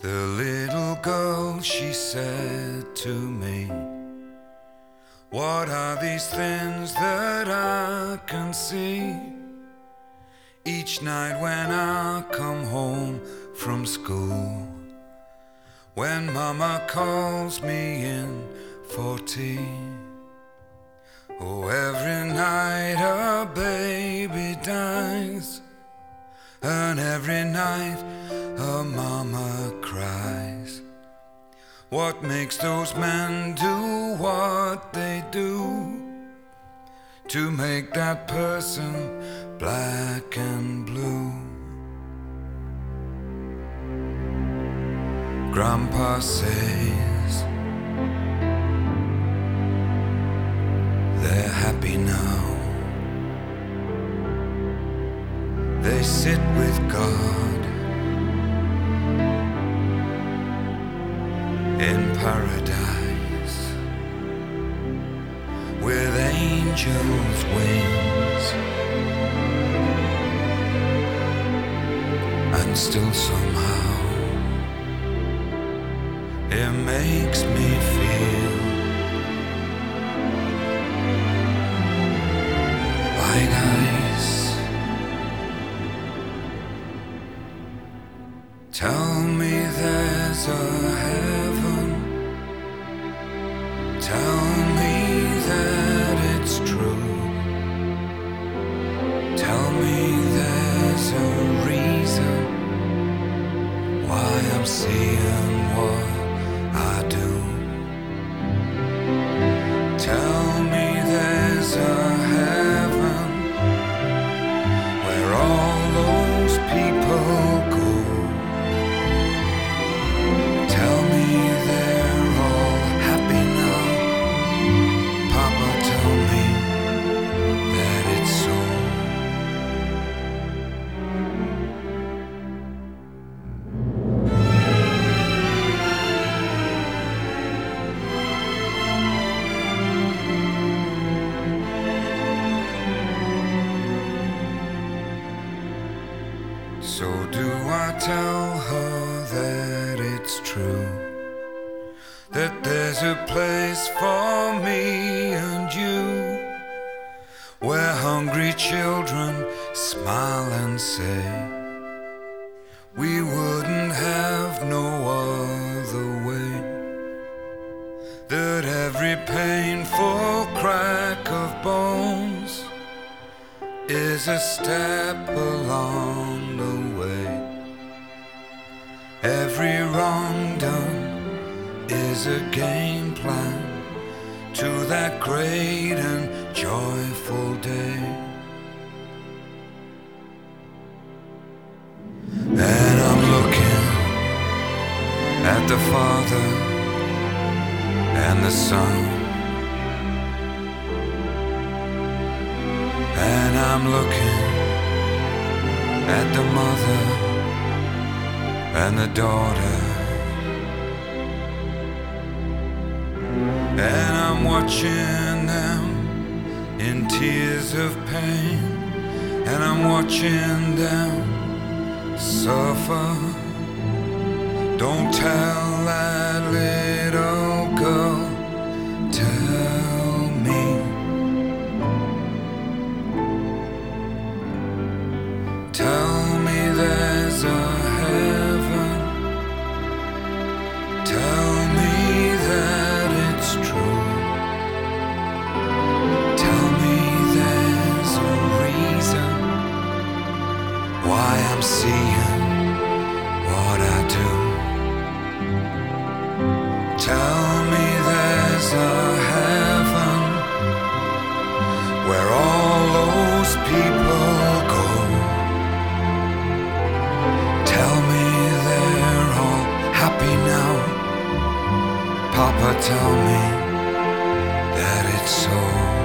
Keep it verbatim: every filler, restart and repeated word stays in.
The little girl, she said to me, what are these things that I can see? Each night when I come home from school, when Mama calls me in for tea. Oh, every night a baby dies, and every night a mama cries. What makes those men do what they do to make that person black and blue? Grandpa says they're happy now. They sit with God in paradise with angels' wings, and still somehow it makes me feel like ice. Tell me there's a heaven. Tell me that it's true. Tell me there's a reason why I'm seeing what I do. Tell me there's a heaven where all those people go. Tell me they're all happy now. Papa, tell me that it's so. So do I tell her that it's true, that there's a place for me and you, where hungry children smile and say, we wouldn't have no other way, that every painful crack of bones is a step along the way. Every wrong done is a game plan to that great and joyful day. And I'm looking at the Father and the Son, and I'm looking at the mother and the daughter, and I'm watching them in tears of pain, and I'm watching them suffer. Don't tell that little girl, tell me. Tell me there's a heaven. Tell me that it's true. Tell me there's a reason why I'm seeing what I do. Tell me there's a heaven where all those people go. Tell me they're all happy now. Papa, tell me that it's so.